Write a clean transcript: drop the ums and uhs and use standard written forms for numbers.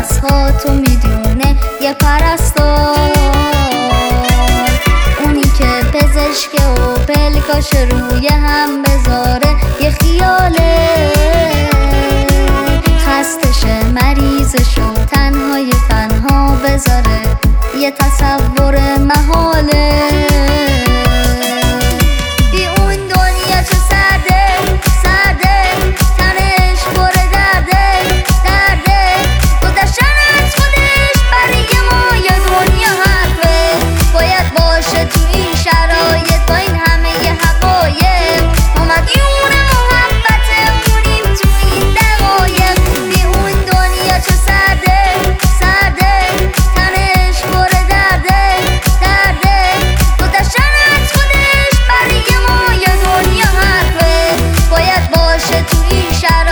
نفس‌هاتو میدونه یه پرستار، اونی که پزشکه و پلکاش روی هم بذاره یه خیاله، خستشه مریضشو تنهای تنها بذاره یه تصور محاله. بی اون دنیا چه سرده سرده، تنش پر درده درده، گذشتن از خودش برای ما یه دنیا حرفه، باید باشه تو این شرایط با این همه ی حقایق، ما مدیون محبتمونیم تو این دقایق. بی اون دنیا چه سرده سرده، تنش پر درده درده، گذشتن از خودش برای ما یه دنیا حرفه، باید باشه تو این شرایط